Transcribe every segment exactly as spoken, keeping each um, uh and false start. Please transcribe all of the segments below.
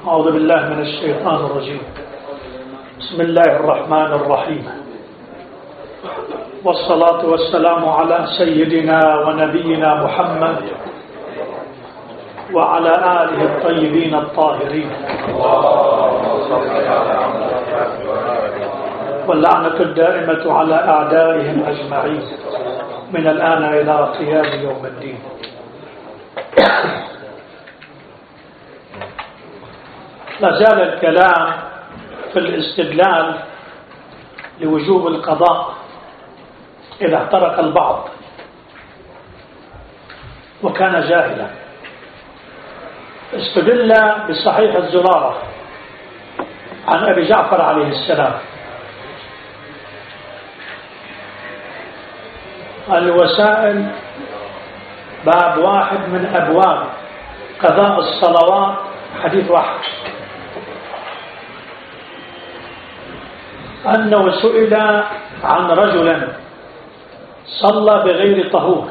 أعوذ بالله من الشيطان الرجيم. بسم الله الرحمن الرحيم، والصلاة والسلام على سيدنا ونبينا محمد وعلى آله الطيبين الطاهرين، واللعنة الدائمة على أعدائهم أجمعين من الآن إلى قيام يوم الدين. لا زال الكلام في الاستدلال لوجوب القضاء إذا احترق البعض وكان جاهلا. استدل بصحيح الزرارة عن أبي جعفر عليه السلام الوسائل، باب واحد من أبواب قضاء الصلوات، حديث واحد، أنه سئل عن رجل صلى بغير طهور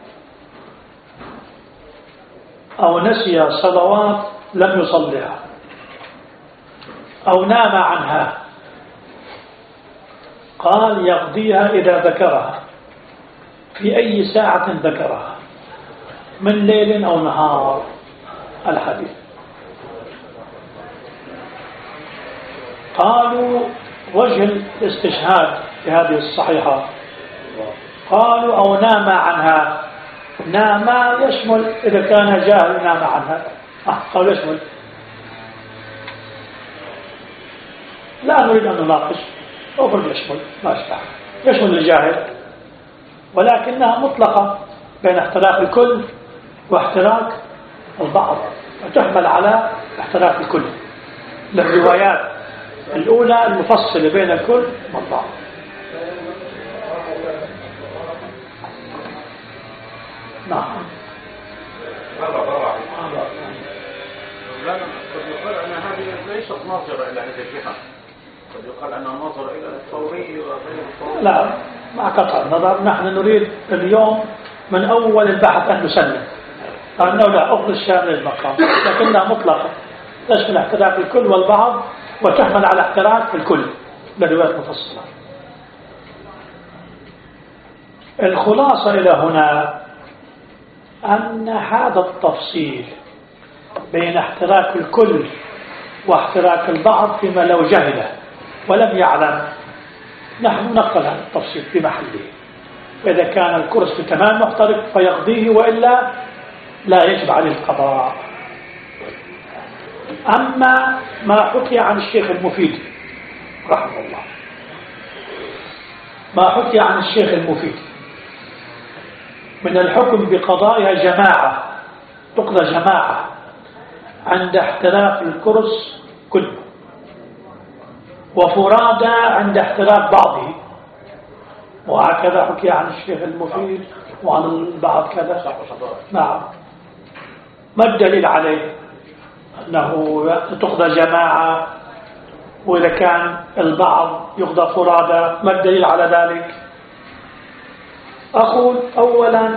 أو نسي صلوات لم يصلها أو نام عنها، قال يقضيها إذا ذكرها في أي ساعة ذكرها من ليل أو نهار. الحديث قالوا وجه الاستشهاد في هذه الصحيحة، قالوا أو نام عنها. نام يشمل إذا كان جاهل نام عنها، آه قالوا يشمل. لا نريد أن نناقش، أقول يشمل، ما اشتعل يشمل الجاهل، ولكنها مطلقة بين احتراق الكل واحتراق البعض، وتحمل على احتراق الكل للروايات الأولى المفصلة بين الكل والبعض. نعم. قد يقال أن هذه ليست ناظرة إلى هذه الجهة، قد يقال أنها ناظرة إلى الفوري وغير الفوري. لا، مع قطع النظر نحن نريد اليوم من أول البحث أن نسلم أنه لا أفضل الشامل للمقام، لكنها مطلقة تشمل احتراق الكل والبعض وتحمل على احتراق الكل لروايات مفصلة. الخلاصة إلى هنا أن هذا التفصيل بين احتراق الكل واحتراق البعض فيما لو جهله ولم يعلم، نحن نقل هذا التفصيل في محله، فإذا كان الكرس تمام محترق فيقضيه، وإلا لا يجب عليه القضاء. أما ما حكي عن الشيخ المفيد رحمه الله، ما حكي عن الشيخ المفيد من الحكم بقضائها جماعة، تقضى جماعة عند احتراق الكرس كله، وفرادى عند احتراق بعضه، وهكذا حكي عن الشيخ المفيد وعن البعض كذا. نعم. ما الدليل عليه أنه تقضى جماعة وإذا كان البعض يقضى فرادى؟ ما الدليل على ذلك؟ أقول أولا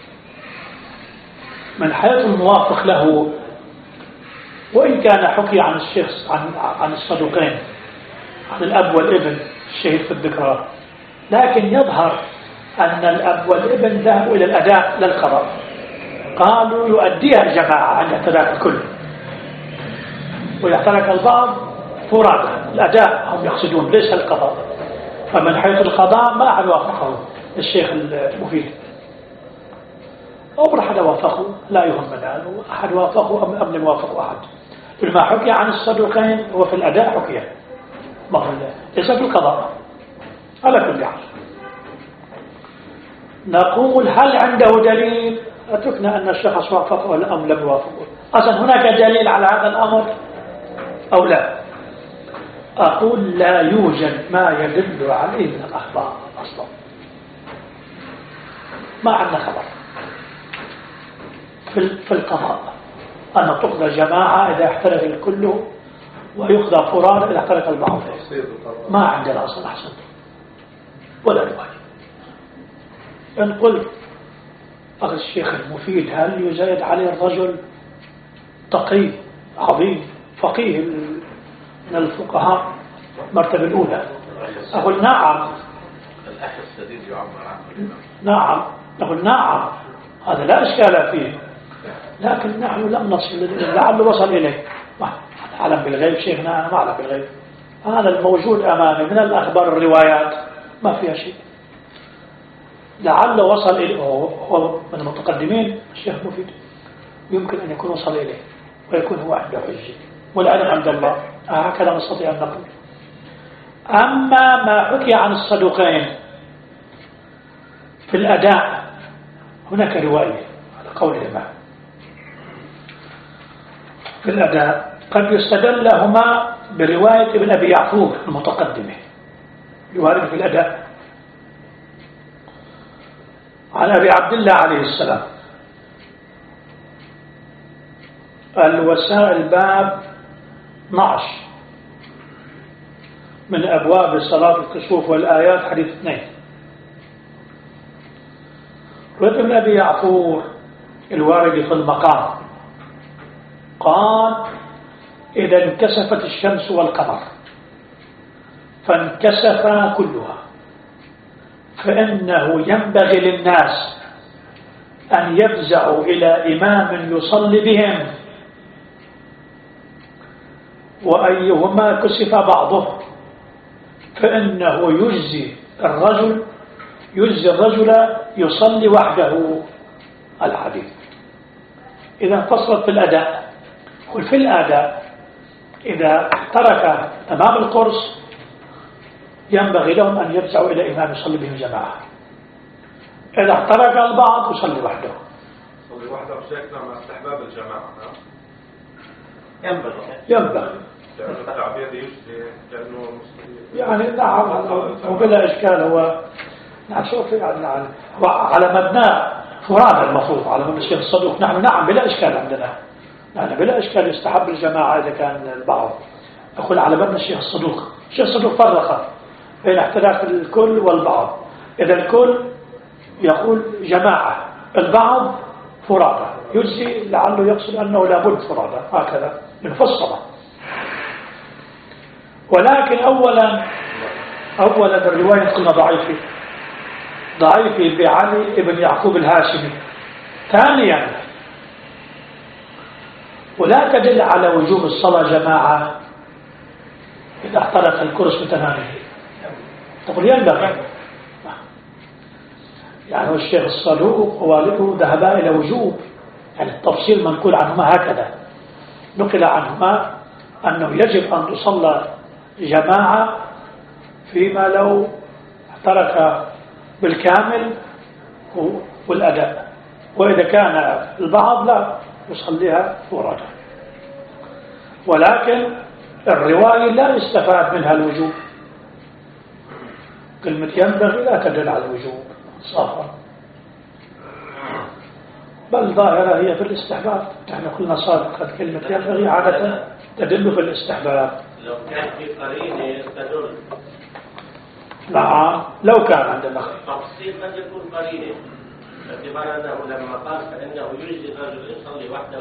من حيث الموافق له، وإن كان حكي عن الشيخ عن, عن الصدوقين عن الأب والابن الشهيد في الذكرى، لكن يظهر أن الأب والابن ذهبوا إلى الأداء للقضاء، قالوا يؤديها الجماعة عند احتراق الكل ويحترق البعض فرادى. الأداء هم يقصدون ليس القضاء. فمن حيث القضاء ما أحد وافقه الشيخ المفيد، أو أحد وافقه لا يهمنا أحد وافقه أم أم لم يوافقه أحد. فيما حكي عن الصدوقين هو في الأداء حكي، ما هو ليس في القضاء. على كل حال نقول هل عنده دليل؟ أتركنا أن الشخص وافقه أم لم يوافقه. أصلا هناك دليل على هذا الأمر أو لا؟ أقول لا يوجد ما يدل عليه من الأخبار أصلا، ما عندنا خبر في القضاء أن تقضى جماعة إذا احترق الكل ويقضى فرادى إذا احترق البعض. ما عندنا أصلا أحسن ولا رواية. إن قلت أخي الشيخ المفيد هل يزايد عليه الرجل تقي عظيم فقيه من الفقهاء مرتبة الأولى. أقول نعم الأخ السديد يعبر عنه. نعم نقول نعم هذا لا إشكال فيه، لكن نحن لم نصل لعله وصل إليه. ما أعلم بالغيب شيخنا، أنا ما أعلم بالغيب، هذا الموجود أمامي من الأخبار الروايات ما فيها شيء. لعله وصل إليه، هو من المتقدمين الشيخ مفيد، يمكن أن يكون وصل إليه ويكون هو عنده حجة، والعلم عند الله. هكذا نستطيع أن نقول. أما ما حكي عن الصدوقين في الأداء هناك رواية على قول الإمام في الأداء، قد يستدل لهما برواية ابن أبي يعفور المتقدمة، رواية في الأداء عن أبي عبد الله عليه السلام. الوسائل باب اثني عشر من أبواب صلاة الكسوف والآيات حديث اثنين. رواية ابن أبي يعفور الوارد في المقام قال: إذا انكسفت الشمس والقمر فانكسفا كلها فإنه ينبغي للناس أن يفزعوا إلى إمام يصلي بهم، وأيهما كسف بعضه فإنه يجزي الرجل يجزي الرجل يصلي وحده. الحديث إذا فصلت في الأداء، قل في الأداء إذا ترك تمام القرص ينبغي لهم أن يرجعوا إلى إمام يصلي بهم جماعة. إذا ترك البعض يصلي وحده. يصلي وحده بشكل مع استحباب الجماعة. ينبغي ينبغي يعني التعبير يجزي كأنه يعني نعم، وبلا إشكال. هو نعم شوف يعني هو على مبنى فراد المفروض على مبنى الشيخ الصدوق. نحن نعم بلا إشكال عندنا، يعني بلا إشكال يستحب الجماعة إذا كان البعض. أقول على مبنى الشيخ الصدوق. الشيخ الصدوق فرق بين احتراف الكل والبعض. إذا الكل يقول جماعة، البعض فرادى يجزي، لعله يقصد أنه لابد فرادى، هكذا منفصلة. ولكن أولا أولا الرواية قلنا ضعيفة ضعيفة بعلي بن يعقوب الهاشمي. ثانيا ولا تدل على وجوب الصلاة جماعة إذا احترق الكرس بتمامه. تقول ينبغي، يعني الشيخ الصدوق ووالده ذهبا إلى وجوب، يعني التفصيل منقول عنهما هكذا، نقل عنهما أنه يجب أن تصلى جماعة فيما لو احترق بالكامل والأداء، وإذا كان البعض لا يصليها فرادى. ولكن الرواية لا يستفاد منها الوجوب. كلمة ينبغي لا تدل على الوجوب صافا، بل ظاهرة هي في الاستحباب. نحن قلنا سابقا كلمة ينبغي عادة تدل في الاستحباب. لو كان في قرينة تدل. نعم لو كان عندنا التفصيل قد يكون قرينة، باعتبار أنه لما قال فإنه يجزي الرجل يصلي وحده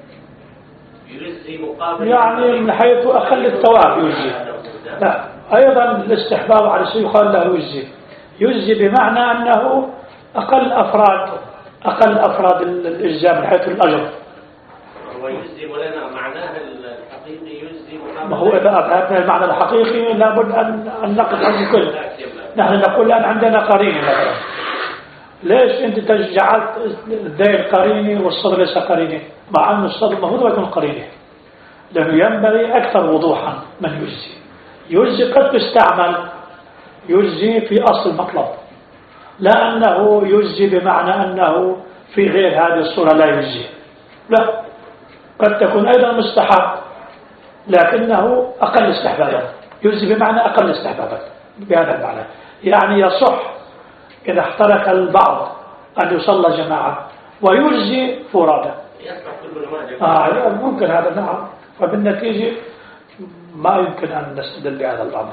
يجزي مقابل، يعني من حيث أقل الثواب يجزي. لا، أيضا الاستحباب على شيء يقال له يجزي. يجزي بمعنى أنه أقل أفراد أقل أفراد الإجزاء من حيث الأجر. هو يجزي ولنا معناه الحقيقي يجزي مقابل. ما هو إذا أبهتنا المعنى الحقيقي لابد أن أن نقف عن الكل. نحن نقول الآن عندنا قرينة مثلا، ليش أنت جعلت الذيل قرينة والصدر ليس قرينة، مع أن الصدر المفروض يكون قرينة، لأنه ينبغي أكثر وضوحا من يجزي. يجزي قد تستعمل يجزي في أصل المطلب، لا أنه يجزي بمعنى أنه في غير هذه الصورة لا يجزي، لا، قد تكون أيضا مستحب لكنه أقل استحبابا. يجزي بمعنى أقل استحبابا بهذا المعنى، يعني يصح إذا احترق البعض أن يصلى جماعة ويجزي فرادى. آه ممكن هذا، نعم. فبالنتيجة ما يمكن أن نستدل بهذا الأمر.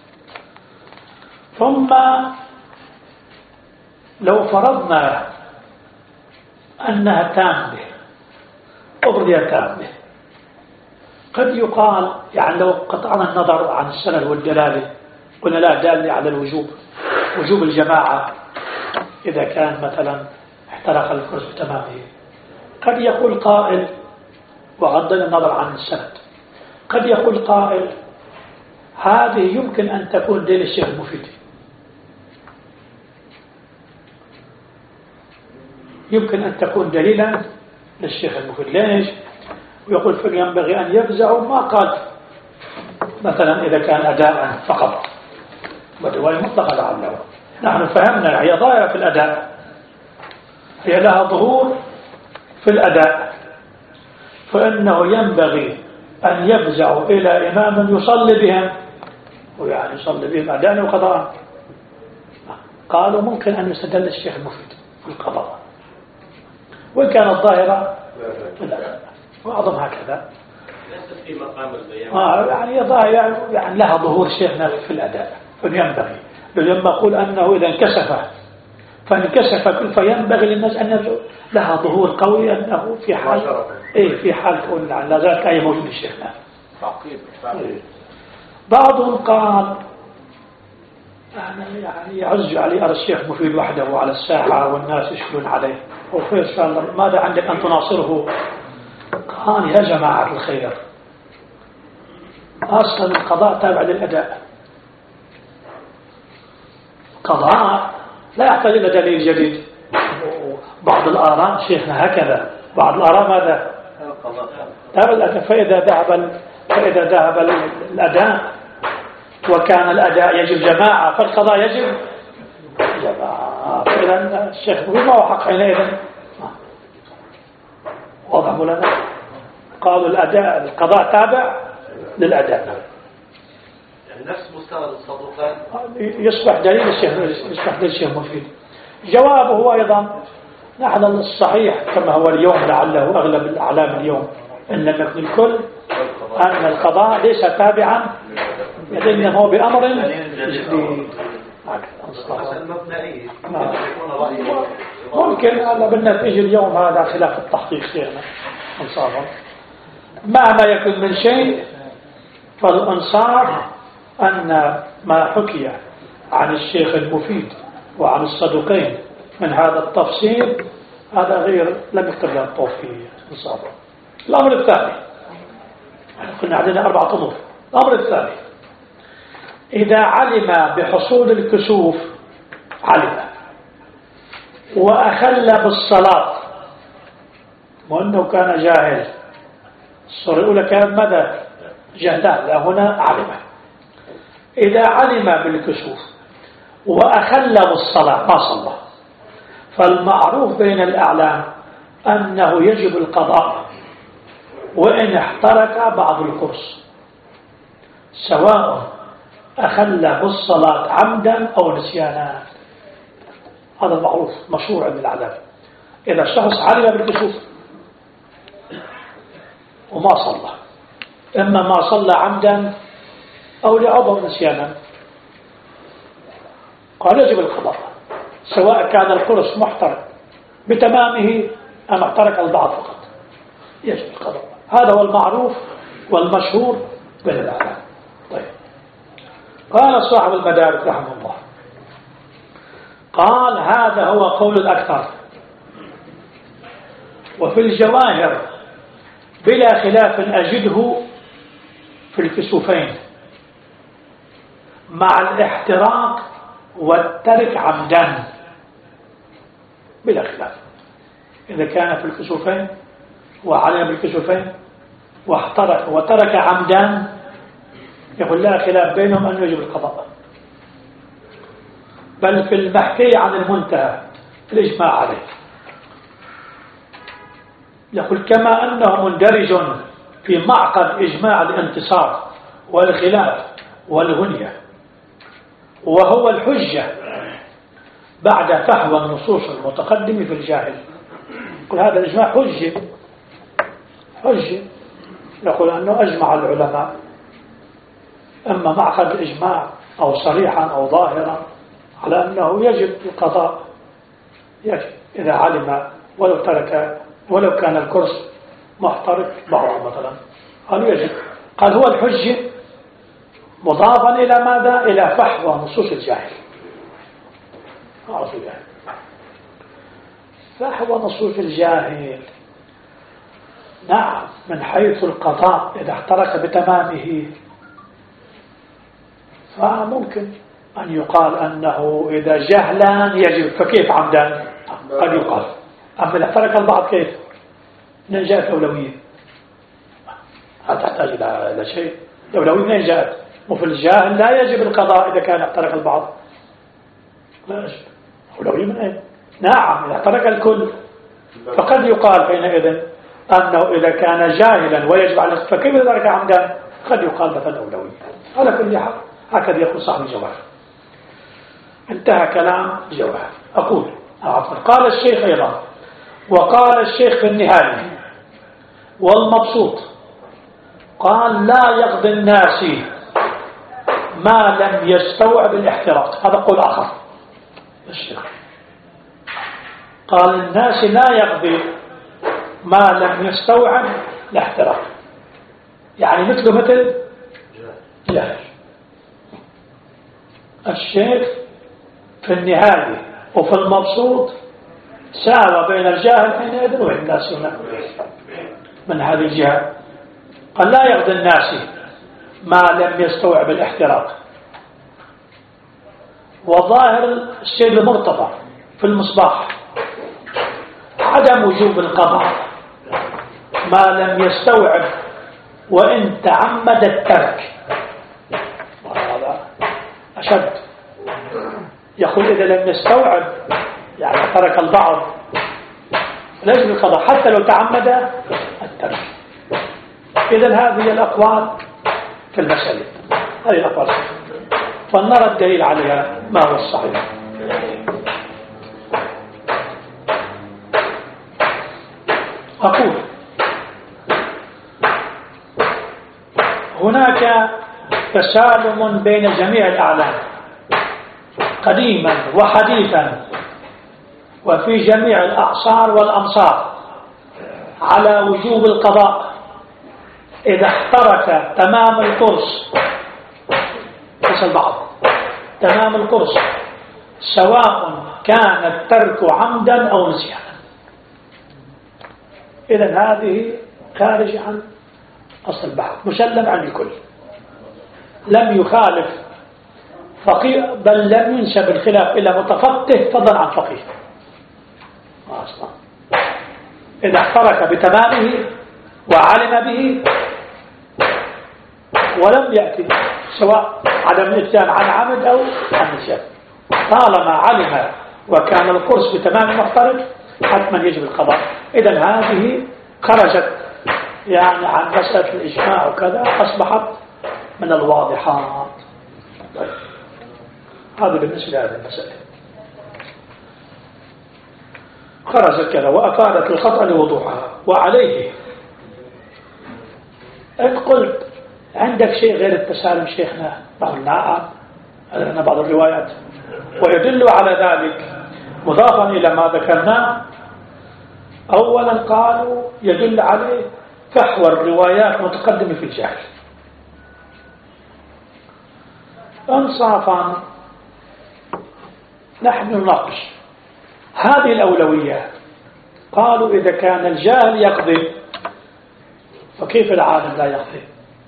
ثم لو فرضنا أنها تامة، أغذية تامة، قد يقال يعني لو قطعنا النظر عن السند والدلالة قلنا لا دال على الوجوب، وجوب الجماعة إذا كان مثلا احترق الكرس بتمامه. قد يقول قائل وغض النظر عن السند، قد يقول قائل هذه يمكن أن تكون دليل الشيخ المفيد، يمكن أن تكون دليلا للشيخ المفيد. ليش؟ ويقول فينبغي أن يفزعوا ما قال مثلا إذا كان أداء فقط ودواء مطلقة لعله. نحن فهمنا هي ظاهرة في الأداء، هي لها ظهور في الأداء، فإنه ينبغي أن يفزعوا إلى إمام يصلي بهم، ويعني يصلي بهم أداء وقضاء. قالوا ممكن أن يستدل الشيخ المفيد في القضاء وإن كانت ظاهرة في الأداء، وأعظم هكذا ليست في مقام البيان. آه يعني ظاهر يعني لها ظهور شيخنا في الأداء، فينبغي لما أقول أنه إذا انكشف فانكشف فينبغي للناس أن يرجعوا، لها ظهور قوي أنه في حال إيه في حال كون لا زالت آية موجودة شيخنا. تعقيب. إيه. بعضهم قال يعني يعني يعز علي أرى الشيخ مفيد وحده على الساحة والناس يشكلون عليه وخير شاء الله، ماذا عندك أن تناصره؟ قال يا جماعة الخير أصلا القضاء تابع للأداء، قضاء لا يحتاج إلى دليل جديد. بعض الآراء شيخنا هكذا، بعض الآراء ماذا تابع الأداء، فإذا ذهب فإذا ذهب الأداء وكان الأداء يجب جماعة فالقضاء يجب جماعة، فإذا الشيخ ما هو حق حينئذ وضعوا لنا. قالوا الأداء القضاء تابع للأداء، نفس مستوى الصدوقان يصبح دليل الشيخ يصبح دليل الشيخ مفيد. جوابه أيضا نحن الصحيح كما هو اليوم لعله أغلب الأعلام اليوم إن لم يكن الكل أن القضاء ليس تابعا إنما هو بأمر جديد. ممكن هذا بالنتيجة اليوم هذا خلاف التحقيق شيخنا انصافا. مهما يكن من شيء فالانصاف أن ما حكي عن الشيخ المفيد وعن الصدوقين من هذا التفصيل هذا غير لم يكتب له التوفيق انصافا. الأمر الثاني قلنا عندنا أربعة أمور. الأمر الثاني إذا علم بحصول الكسوف علم وأخل بالصلاة وأنه كان جاهل، الصورة الأولى كان ماذا؟ جهلا، لا هنا علم. إذا علم بالكسوف وأخل بالصلاة ما صلى، فالمعروف بين الأعلام أنه يجب القضاء وإن احترق بعض الكرس، سواء أخل بالصلاة عمدا أو نسيانا. هذا المعروف مشروع عند الأعلام. إذا الشخص علم بالكسوف وما صلى، إما ما صلى عمدا أو لعذر نسيانا، قال يجب القضاء سواء كان الكرس محترق بتمامه أم احترق البعض فقط، يجب القضاء. هذا هو المعروف والمشهور بين الأعلام. طيب، قال صاحب المدارك رحمه الله قال هذا هو قول الأكثر، وفي الجواهر بلا خلاف أجده في الكسوفين مع الاحتراق والترك عمدا بلا خلاف. إذا كان في الكسوفين وعلم بالكسوفين واحترق وترك عمدا يقول لا خلاف بينهم أن يجب القضاء، بل في المحكي عن المنتهى الإجماع عليه. يقول كما أنه مندرج في معقد إجماع الانتصار والخلاف والغنية، وهو الحجة بعد فحوى النصوص المتقدم في الجاهل. يقول هذا الإجماع حجة حجة يقول أنه أجمع العلماء، أما معقد الإجماع أو صريحا أو ظاهرا على أنه يجب القضاء، يجب إذا علم ولو ترك ولو كان الكرس محترق بعضه مثلا قالوا يجب. قال هو الحجة مضافا إلى ماذا؟ إلى فحوى نصوص الجاهل. أعرف الجاهل فحوى نصوص الجاهل. نعم من حيث القضاء إذا احترق بتمامه فممكن أن يقال أنه إذا جهلا يجب، فكيف عمدا؟ قد يقال. أما إذا احترق البعض كيف؟ من جاءت الأولوية؟ هل تحتاج إلى شيء؟ الأولوية من جاءت؟ وفي الجاهل لا يجب القضاء إذا كان احترق البعض، لا يجب. أولوية من أين؟ نعم إذا احترق الكل فقد يقال حينئذ أنه إذا كان جاهلا ويجب على، فكيف إذا ترك عمدا؟ قد يقال مثلا أولوية. على كل حال هكذا يقول صاحب الجواهر. انتهى كلام الجواهر. أقول عفوا. قال الشيخ أيضا، وقال الشيخ في النهاية والمبسوط، قال لا يقضي الناس ما لم يستوعب الاحتراق. هذا قول آخر الشيخ. قال الناس لا يقضي ما لم يستوعب الاحتراق، يعني مثله مثل جاهل. الشيخ في النهاية وفي المبسوط ساوى بين الجاهل حينئذ وبين الناس من هذه الجهة. قال لا يقضي الناس ما لم يستوعب الاحتراق. وظاهر الشيء المرتضى في المصباح عدم وجوب القضاء ما لم يستوعب وإن تعمد الترك. هذا أشد. يقول إذا لم يستوعب يعني ترك البعض لا يجب القضاء حتى لو تعمد الترك. إذن هذه الأقوال في المسألة، هذه الأقوال، فلنرى الدليل عليها ما هو الصحيح. أقول هناك تسالم بين جميع الأعلام قديما وحديثا وفي جميع الأعصار والأمصار على وجوب القضاء إذا احترك تمام القرص، ليس البعض، تمام القرص، سواء كان الترك عمدا أو نسيانا. إذن هذه خارج عن أصل البحث، مسلم عن الكل، لم يخالف فقيه، بل لم ينسب الخلاف إلى متفقه فضلا عن فقيه أصلا. إذا احترك بتمامه وعلم به ولم يأتي سواء عدم الاتيان عن عمد أو عن نسيان، طالما علم وكان القرص بتمام محترك حتما يجب القضاء. إذن هذه خرجت يعني عن مسألة الإجماع وكذا، أصبحت من الواضحات. طيب. هذا بالنسبة لهذه المسألة خرجت كذا وأفادت الخطأ لوضوحها. وعليه إن قلت عندك شيء غير التسالم شيخنا، نقول نعم لنا بعض الروايات ويدل على ذلك مضافا إلى ما ذكرناه. أولا قالوا يدل عليه فحوى الروايات متقدمة في الجهل. انصافا نحن نناقش هذه الأولويات. قالوا إذا كان الجاهل يقضي فكيف العالم لا يقضي؟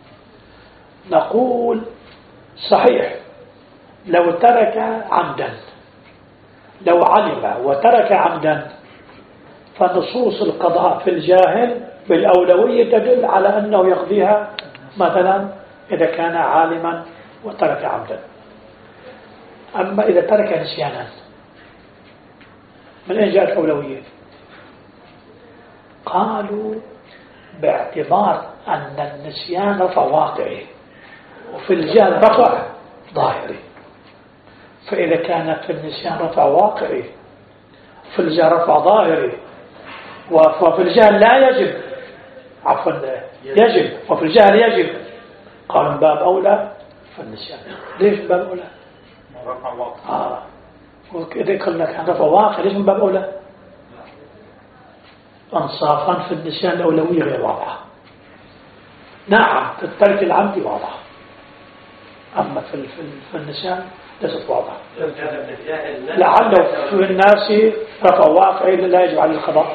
نقول صحيح لو ترك عمدا، لو علم وترك عمدا فنصوص القضاء في الجاهل بالأولوية تدل على أنه يقضيها مثلا إذا كان عالما وترك عمدا. أما إذا ترك نسيانا من أين جاءت الأولوية؟ قالوا باعتبار أن النسيان رفع واقعي وفي الجهل رفع ظاهري، فإذا كان في النسيان رفع واقعي في الجهل رفع ظاهري وفي الجهل لا يجب، عفوا يجب وفي الجهل يجب، قالوا من باب أولى في النسيان. ليش من باب أولى؟ رفع واقع. آه وإذا قلنا كان رفع واقع ليش من باب أولى؟ انصافا في النسيان الأولوية غير واضحة. نعم في الترك العمدي واضح، أما في في النسيان ليست واضحة. لعله في الناس رفع واقع لا يجب على القضاء.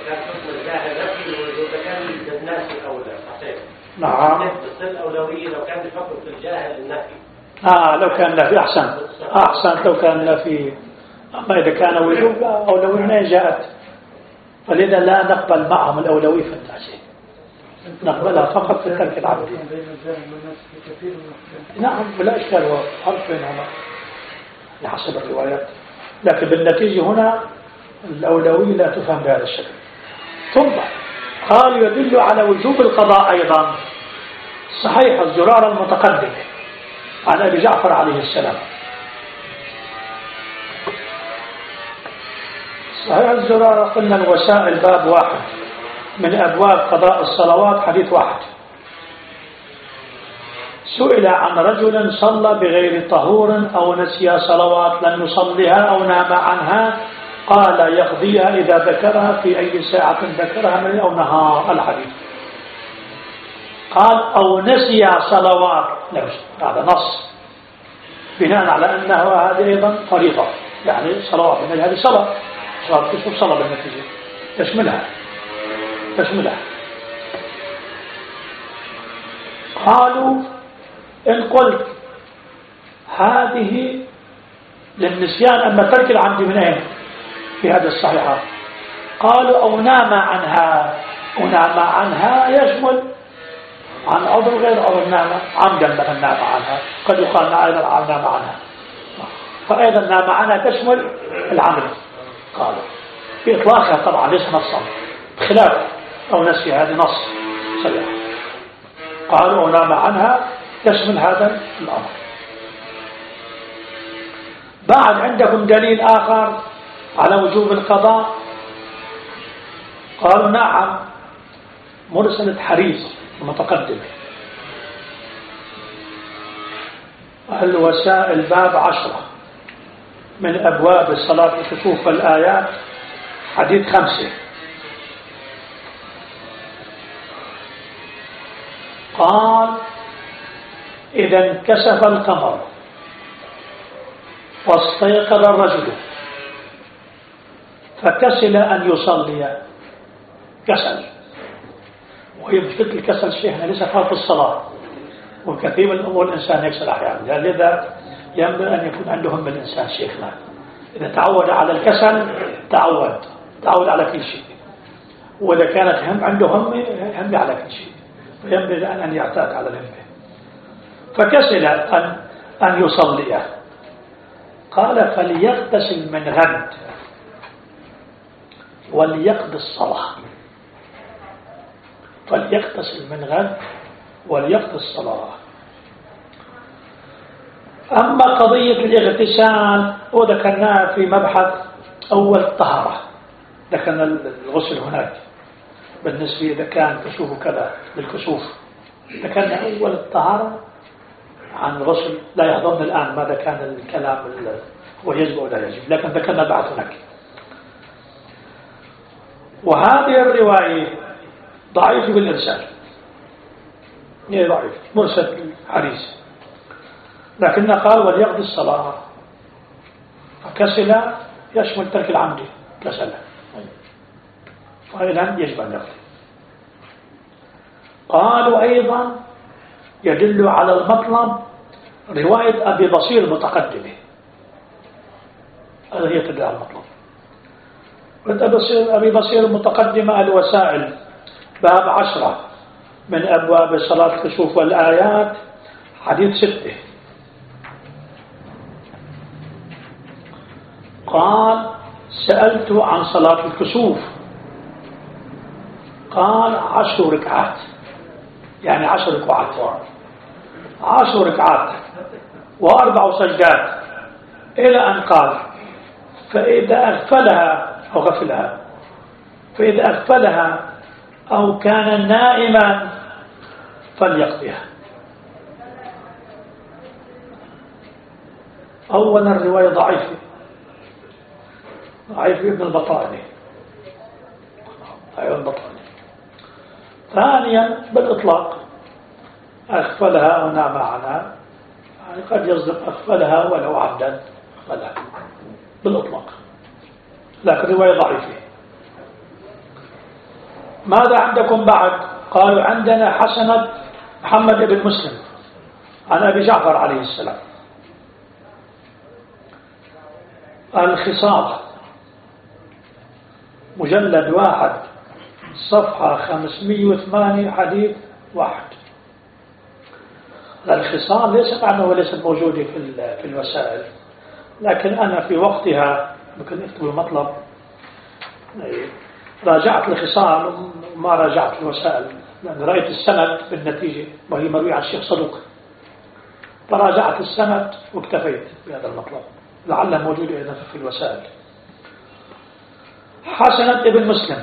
نعم. بس الأولوية لو كان بفكر في الجاهل النفي. آه لو كان نفي أحسن أحسن لو كان نفي. أما إذا كان وجوب أولوية ما جاءت، فلذا لا نقبل معهم الأولوية في التعزية، نقبلها فقط في ترك العبد. نعم ولا إشكال، هو فرق بينهما لحسب الروايات، لكن بالنتيجة هنا الأولوية لا تفهم بهذا الشكل. ثم قال يدل على وجوب القضاء أيضا صحيح الزرار المتقدم عن أبي جعفر عليه السلام. صحيح الزرار قلنا الوسائل باب واحد من أبواب قضاء الصلوات، حديث واحد. سئل عن رجل صلى بغير طهور أو نسي صلوات لم يصلها أو نام عنها، قال يقضيها إذا ذكرها في أي ساعة ذكرها من أو نهار. الحديث قال أو نسي صلوات، هذا نص بناء على أنه هذه أيضا فريضة، يعني صلوات من هذه صلاة صلاة كسوف صلاة بالنتيجة تشملها تشملها. قالوا إن قلت هذه للنسيان أما ترك العمد من أين في هذا الصحيحة؟ قالوا أو نام عنها، ونام عنها يشمل عن عذر غير عذر، نام عمدا مثلا نام عنها، قد يقال أيضا نام عنها، فأيضا نام عنها تشمل العمد. قالوا في إطلاقها طبعا ليس نصا، بخلاف أو نسي هذه نص صريح. قالوا أو نام عنها تشمل هذا الأمر. بعد عندكم دليل آخر على وجوب القضاء؟ قالوا نعم مرسلة حريص المتقدمة. الوسائل باب عشرة من أبواب الصلاة الكسوف والآيات، حديث خمسة. قال إذا انكسف القمر واستيقظ الرجل فكسل أن يصلي، كسل، وهي مشكلة الكسل شيء هنا ليس فقط في الصلاة، وكثير من الأمور الإنسان يكسل أحيانا، لذا ينبغي أن يكون عنده هم الإنسان شيخنا، إذا تعود على الكسل تعود تعود على كل شيء، وإذا كانت هم عنده هم هم على كل شيء، فينبغي أن يعتاد على الهمة. فكسل أن أن يصلي، قال فليغتسل من غد وليقضي الصلاة، فليغتسل من غد وليقضي الصلاة. أما قضية الاغتسال وذكرناها في مبحث أول الطهارة، ذكرنا الغسل هناك بالنسبة إذا كان كسوف كذا بالكسوف، ذكرنا أول الطهارة عن الغسل، لا يحضرنا الآن ماذا كان الكلام هو يجب أو لا يجب، لكن ذكرنا بعد هناك. وهذه الرواية ضعيفة بالإرسال، هي ضعيف مرسل حريص، لكنه قال وليقضي الصلاة، فكسل يشمل ترك العمد، كسل، فإذا يجب أن يقضي. قالوا أيضا يدل على المطلب رواية أبي بصير المتقدمة، هذا هي تدل على المطلب. أبي بصير المتقدمة الوسائل باب عشرة من أبواب صلاة الكسوف والآيات، حديث ستة. قال سألت عن صلاة الكسوف، قال عشر ركعات، يعني عشر ركعات عشر ركعات وأربع سجدات، إلى أن قال فإذا أغفلها أو غفلها فإذا أغفلها أو كان نائما فليقضيها. أولا الرواية ضعيفة ضعيفة ابن البطاني أيضا البطاني. ثانيا بالإطلاق أغفلها هنا معنا، يعني قد يصدق أغفلها ولو عمدا أغفلها بالإطلاق، لكن رواية ضعيفة. ماذا عندكم بعد؟ قالوا عندنا حسنة محمد بن مسلم عن أبي جعفر عليه السلام. الخصال مجلد واحد صفحة خمسمئة وثمانية حديث واحد. الخصال ليس معنى وليس موجودة في في الوسائل، لكن أنا في وقتها ممكن أكتب المطلب راجعت الخصال وما راجعت الوسائل، لأن رأيت السند بالنتيجة وهي مروية عن الشيخ صدوق، فراجعت السند واكتفيت بهذا المطلب، لعله موجود أيضا في الوسائل. حسنة ابن مسلم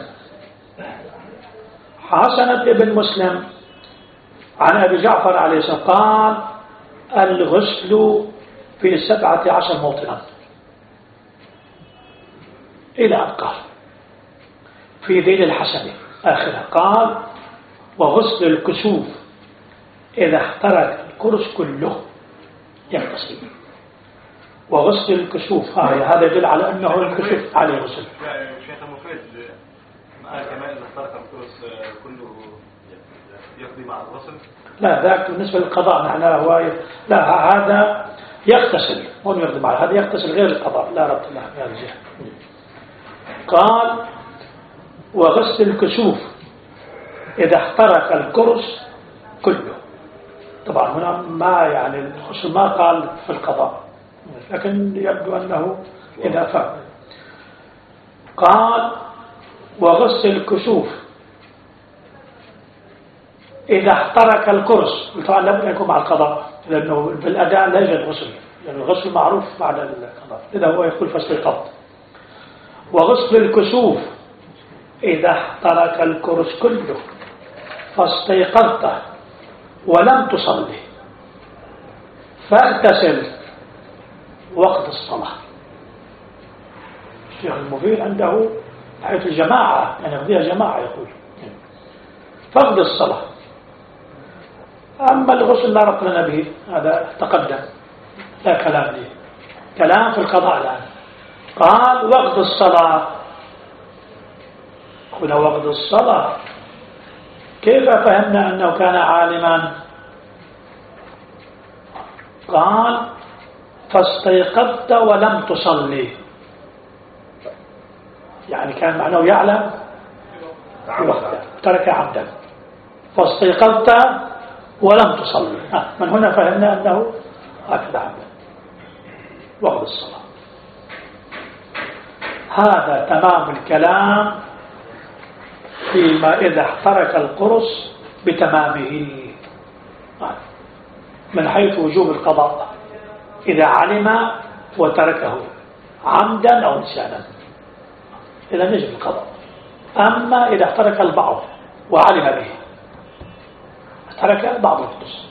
حسنة ابن مسلم عن أبي جعفر عليه السلام قال: الغسل في سبعة عشر موطنا، إلى أن قال في ذيل الحسنة آخرها قال: وغسل الكسوف إذا احترق الكرس كله يغتسل. وغسل الكسوف هذا يدل على أنه الكسوف عليه غسل. شيخ المفيد قال كمان إذا احترق الكرس كله يقضي مع الغسل؟ لا، ذاك بالنسبة للقضاء معناه هو لا، هذا يغتسل مو يقضي مع هذا، يغتسل غير القضاء، لا ربط له في هذا الجهة. قال: وغسل الكسوف إذا احترق الكرس كله. طبعا هنا ما يعني الغسل ما قال في القضاء، لكن يبدو أنه إذا فهم. قال: وغسل الكسوف إذا احترق الكرس. طبعا لابد أن يكون مع القضاء، لأنه في الأداء لا يوجد غسل، لأن الغسل معروف بعد القضاء، إذا هو يقول فاستيقظ. وغسل الكسوف إذا احترق الكرس كله فاستيقظت ولم تصلي فاغتسل وقت الصلاة. الشيخ المفيد عنده حيث الجماعة، يعني يقضيها جماعة، يقول فقد الصلاة. أما الغسل لا ربط لنا به، هذا تقدم، لا كلام لي، كلام في القضاء الآن. قال: وقت الصلاة. هنا وقت الصلاة كيف فهمنا أنه كان عالما؟ قال: فاستيقظت ولم تصلي، يعني كان معناه يعلم وقته ترك عمدا. فاستيقظت ولم تصلي، من هنا فهمنا أنه هكذا عمدا وقت الصلاة. هذا تمام الكلام فيما إذا احترق القرص بتمامه من حيث وجوب القضاء إذا علم وتركه عمدا أو نسيانا، إذا يجب القضاء. أما إذا احترق البعض وعلم به، احترق بعض القرص.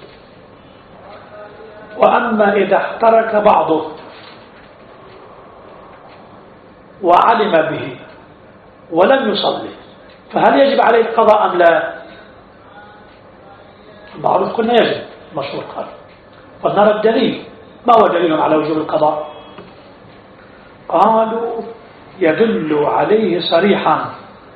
وأما إذا احترق بعضه وعلم به ولم يصلي، فهل يجب عليه القضاء أم لا؟ المعروف قلنا يجب، مشهور قال. فنرى الدليل، ما هو دليل على وجوب القضاء؟ قالوا: يدل عليه صريحا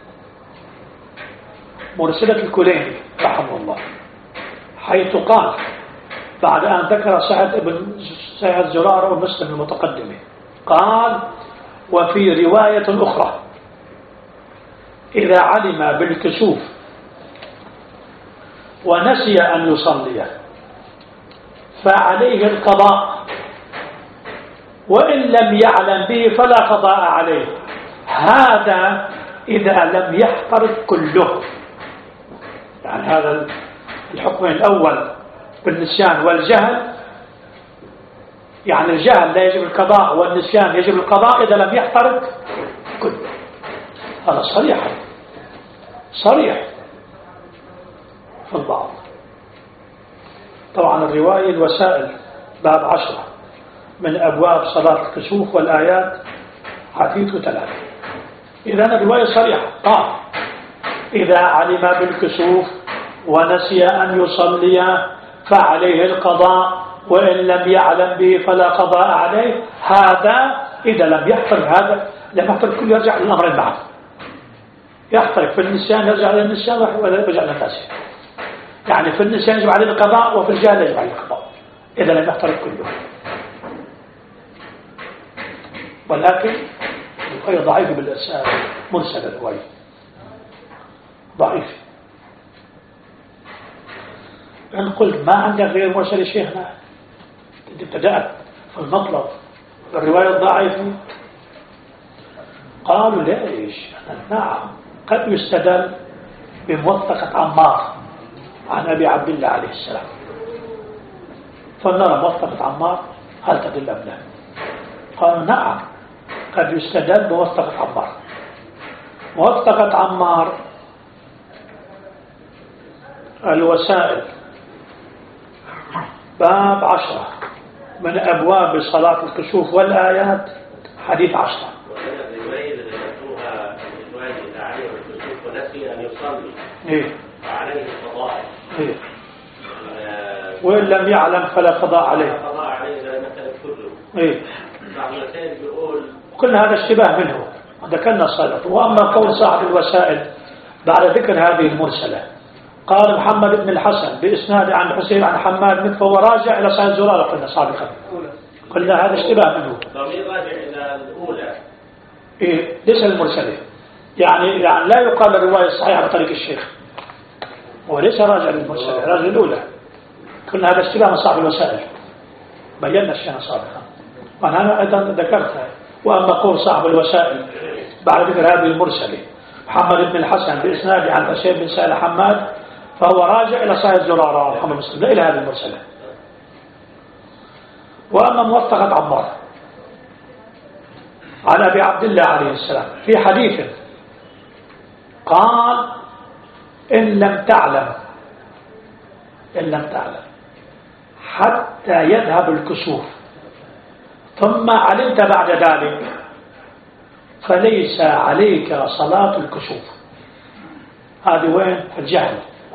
مرسلة الكليني رحمه الله، حيث قال بعد أن ذكر سعد بن سعد زرارة ومسلم المتقدمة، قال: وفي رواية أخرى: إذا علم بالكسوف ونسي أن يصلي فعليه القضاء، وإن لم يعلم به فلا قضاء عليه. هذا إذا لم يحترق كله، يعني هذا الحكم الأول بالنسيان والجهل، يعني الجهل لا يجب القضاء والنسيان يجب القضاء إذا لم يحترق كله. هذا صريح صريح في البعض. طبعا الرواية الوسائل باب عشرة من أبواب صلاة الكسوف والآيات حديث ثلاثة. إذن الرواية صريحة، قال: إذا علم بالكسوف ونسي أن يصلي فعليه القضاء، وإن لم يعلم به فلا قضاء عليه. هذا إذا لم يحترق هذا لم يحترق كله يرجع للأمر معا، يحترق في النسيان يرجع للنسيان ويرجع للناسيان. يعني في النسيان يجب عليه القضاء وفي الجهل يجب عليه القضاء إذا لم يحترق كله. ولكن الرواية ضعيفة بالإرسال، مرسل الرواية ضعيف. إن قلت ما عندك غير مرسل شيخنا، أنت ابتدأت في المطلب الرواية الضعيفة. قالوا ليش؟ نعم قد يستدل بموثقة عمار عن أبي عبد الله عليه السلام، فنرى موثقة عمار هل تدل أم لا؟ قالوا نعم قد يستدل بموثقة عمار. موثقة عمار الوسائل باب عشرة من أبواب صلاة الكسوف والآيات حديث عشرة. الرواية اللي ذكرتوها الرواية إذا عليه الكسوف ونسي أن يصلي إيه؟ فعليه القضاء. إيه؟ وإن لم يعلم فلا قضاء عليه. قضاء عليه إذا مثلا كله. إيه؟ بعض المسائل بيقول كل هذا اشتباه منه ذكرنا صلاة. وأما قول صاحب الوسائل بعد ذكر هذه المرسلة قال محمد بن الحسن بإسناد عن حسين عن حماد مثل فهو راجع إلى صحيح زرارة قلنا سابقا، قلنا هذا اشتباه منه. ضمير راجع إلى الأولى. إيه؟ ليس المرسلة، يعني يعني لا يقال الرواية الصحيحة بطريق الشيخ، وليس راجع للمرسلة، راجع الأولى. قلنا هذا اشتباه من صاحب الوسائل، بينا الشيء سابقا وأنا أيضا ذكرتها. وأما قول صاحب الوسائل بعد ذكر هذه المرسلة محمد بن الحسن بإسناد عن حسين بن سائل حماد فهو راجع إلى صحيح زرارة محمد مسلم لا إلى هذه المرسلة. وأما موثقة عمار عن أبي عبد الله عليه السلام في حديث قال إن لم تعلم إن لم تعلم حتى يذهب الكسوف ثم علمت بعد ذلك فليس عليك صلاة الكسوف. هذه وين؟ في الجهل.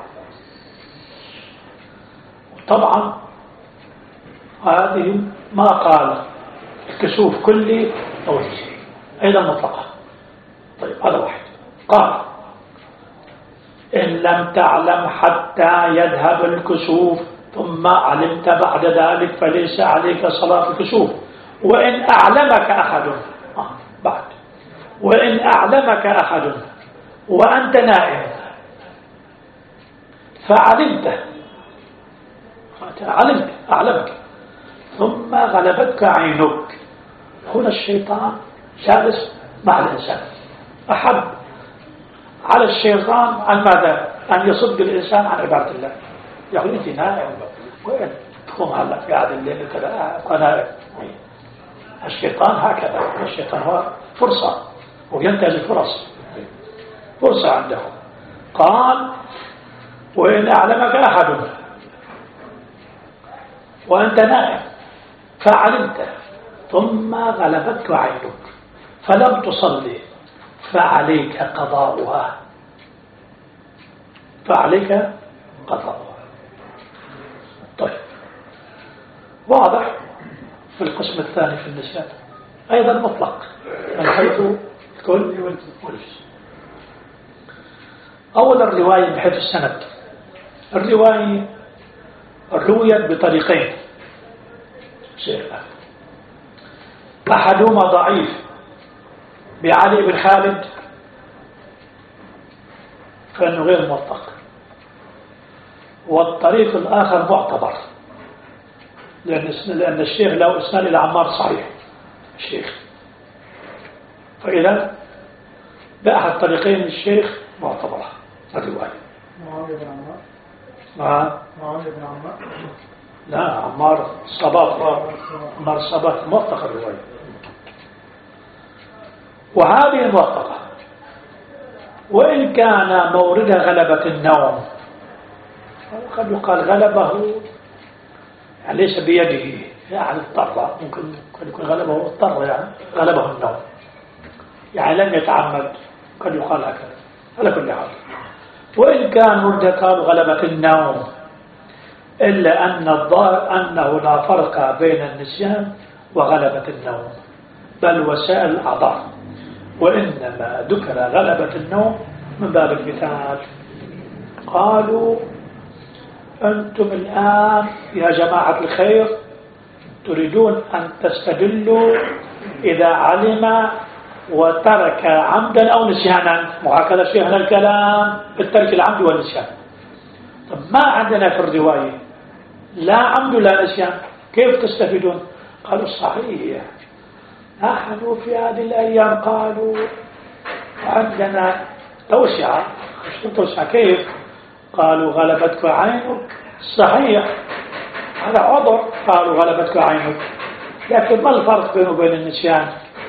طبعا هذه ما قال الكسوف كلي أو جزئي أيضا مطلقة. طيب هذا واحد. قال إن لم تعلم حتى يذهب الكسوف ثم علمت بعد ذلك فليس عليك صلاة الكسوف. وإن أعلمك أحد آه بعد وإن أعلمك أحد وأنت نائم فعلمت علمت أعلمك ثم غلبتك عينك. هنا الشيطان جالس مع الإنسان، أحب على الشيطان عن ماذا؟ أن يصد الإنسان عن عبادة الله. يقول أنت نائم وين تقوم هلا في هذا الليل كذا أنا. الشيطان هكذا، الشيطان هو فرصة وينتهز الفرص، فرصة عنده. قال وإن أعلمك أحد وأنت نائم فعلمت ثم غلبتك عينك فلم تصلي فعليك قضاؤها فعليك قضاؤها. طيب واضح. في القسم الثاني في النساء أيضا مطلق من حيث الكل والجزء. أولا الرواية من حيث السند. الرواية رويت بطريقين شيخنا، أحدهما ضعيف بعلي بن خالد فإنه غير موثق، والطريق الآخر معتبر لأن لأن الشيخ له إسناد إلى عمار صحيح الشيخ، فإذا بأحد طريقين الشيخ معتبرة الرواية. معاوية بن عمار نعم معاوية بن عمار لا عمار صباط عمار صباط موثق الرواية. وهذه موثقة وإن كان موردها غلبة النوم، قد يقال غلبه يعني ليس بيده يعني اضطر، ممكن قد يكون غلبه اضطر يعني غلبه النوم يعني لم يتعمد، قد يقال هكذا على كل حال. وإن كان مرده كان غلبة النوم إلا أن الظاهر أنه لا فرق بين النسيان وغلبة النوم، بل وسائل الأعضاء، وإنما ذكر غلبة النوم من باب المثال. قالوا أنتم الآن يا جماعة الخير تريدون أن تستدلوا إذا علم وترك عمدا أو نسيانا، وهكذا شيخنا الكلام بالترك العمد والنسيان. طب ما عندنا في الرواية لا عمد ولا نسيان، كيف تستفيدون؟ قالوا صحيح، نحن في هذه الأيام قالوا عندنا توسعة. توسعة كيف؟ قالوا غلبتك عينك، صحيح هذا عذر، قالوا غلبتك عينك، لكن ما الفرق بينه وبين النسيان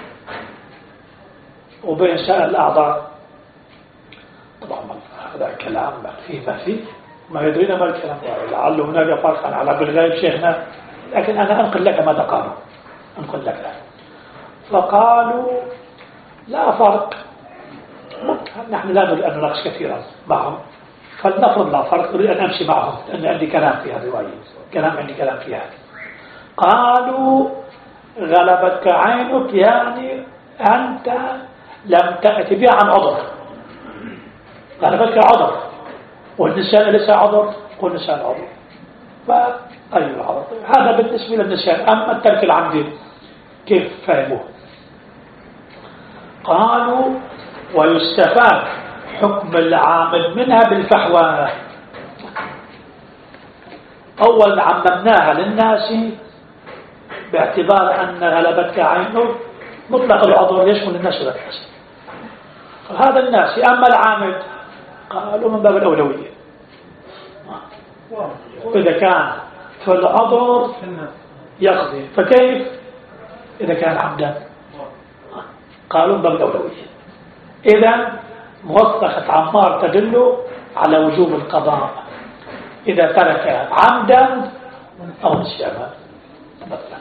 وبين سائر الأعضاء؟ طبعا هذا كلام ما فيه ما فيه ما يدرينا ما الكلام، لعل هناك فرقا على بالغيب شيخنا، لكن أنا أنقل لك ماذا قالوا، أنقل لك. فقالوا لا فرق، نحن لا نريد أن نناقش كثيرا معهم، فلنفرض لا فرق، أريد أن أمشي معهم لأن عندي كلام في هذه الرواية، كلام عندي كلام فيها. قالوا غلبتك عينك يعني أنت لم تأتي بها عن عذر، غلبتك عذر، والنسيان ليس عذر، والنسيان عذر، فأي العذر؟ هذا بالنسبة للنسيان. أما الترك العمدي كيف فهموه؟ قالوا ويستفاد حكم العامل منها بالفحوى. أولا عممناها للناس باعتبار أن غلبتك عينه مطلق العذر يشمل الناس والناس، فهذا الناس. أما العامل قالوا من باب الأولوية، إذا كان فالعذر يقضي، فكيف إذا كان عمدا؟ قالوا من باب الأولوية. إذن موثقة عمار تدل على وجوب القضاء إذا ترك عمدا أو نسيانا مثلا.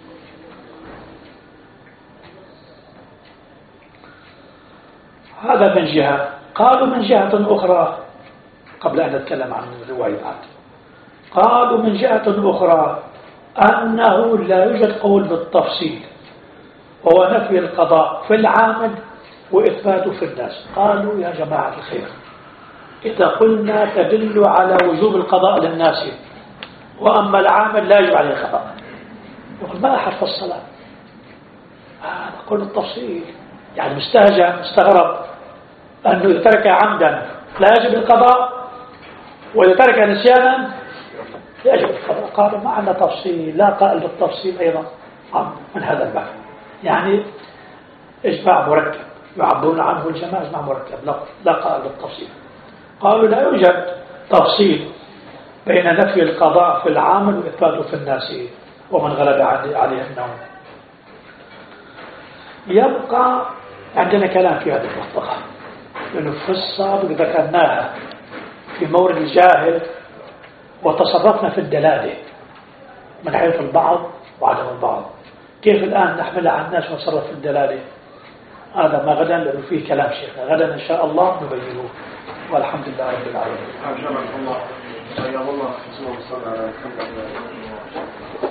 هذا من جهة. قالوا من جهة أخرى قبل أن نتكلم عن الروايات، قالوا من جهة أخرى أنه لا يوجد قول بالتفصيل، وهو نفي القضاء في العامد وإثباته في الناس. قالوا يا جماعة الخير إذا قلنا تدل على وجوب القضاء للناس، وأما العامل لا يجب عليه القضاء، يقول ما أحد في الصلاة، هذا قول التفصيل، يعني مستهجأ مستغرب أنه إذا ترك عمدا لا يجب القضاء، وإذا ترك نسيانا يجب القضاء. قالوا ما عندنا تفصيل، لا قائل بالتفصيل أيضا من هذا الباب، يعني إجماع مركب يعبرون عنه الجماعة إجماع مركب، لا قائل بالتفصيل. قالوا لا يوجد تفصيل بين نفي القضاء في العامل وإثباته في الناس ومن غلب عليه النوم. يبقى عندنا كلام في هذه المنطقة، لأنه في السابق ذكرناها في مورد الجاهل وتصرفنا في الدلالة من حيث البعض وعدم البعض. كيف الآن نحملها على الناس ونصرف في الدلالة؟ هذا ما غدا لأنه فيه كلام شيخنا، غدا إن شاء الله نبينه، والحمد لله رب العالمين.